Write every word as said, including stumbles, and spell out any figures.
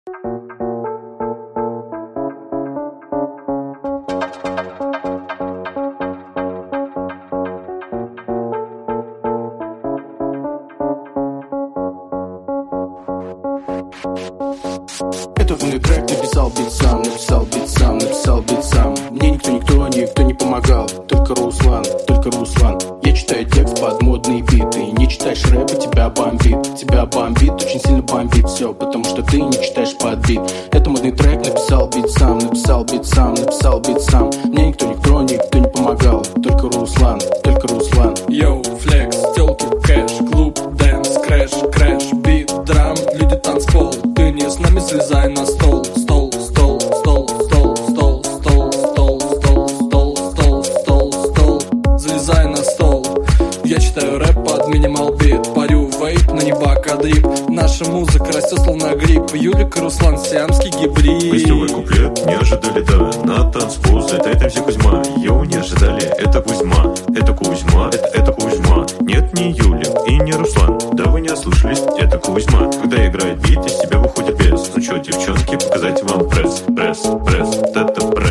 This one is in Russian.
Этот мой трек написал бит сам, написал бит сам, написал бит сам. Мне никто, никто, никто не помогал, только Руслан, только Руслан. Я читаю текст под модные биты. Не читаешь рэп, и тебя бомбит, тебя бомбит, очень сильно бомбит все, потому что ты не читаешь под бит. Это модный трек, написал бит сам, написал бит сам, написал бит сам. Мне никто, никто, никто не помогал, только Руслан, только Руслан. Йоу, флекс, тёлки, кэш, клуб, дэнс, крэш, крэш, бит, драм, люди, танцпол. Ты не с нами, слезай на стол, стол, стол, стол, стол, стол, стол, стол, стол, стол, стол, стол, стол. Залезай на стол. Я читаю рэп под минимал бит, парю вейп, на неба кадрип. Наша музыка растет словно гриб. Юлик и Руслан, сиамский гибрид. Гостевой куплет не ожидали, да. На танцпол залетает эм си Кузьма. Йоу, не ожидали, это Кузьма. Это Кузьма, это, это Кузьма. Нет, не Юлик и не Руслан. Да вы не ослушались, это Кузьма. Когда играет бит, из себя выходит бес. Ну чё, девчонки, показать вам пресс, пресс, пресс, это пресс.